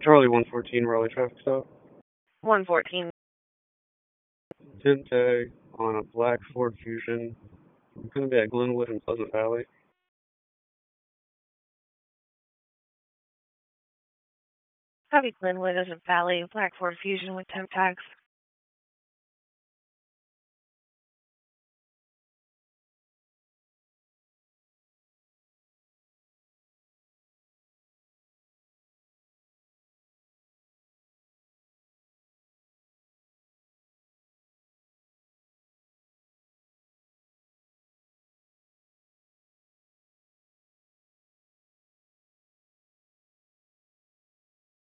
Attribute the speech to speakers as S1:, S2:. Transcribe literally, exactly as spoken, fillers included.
S1: Charlie one fourteen, Raleigh traffic stop.
S2: one fourteen.
S1: Tint tag on a black Ford Fusion. I'm going to be at Glenwood and Pleasant Valley.
S2: Copy Glenwood as a Valley, Black Ford Fusion with temp tags.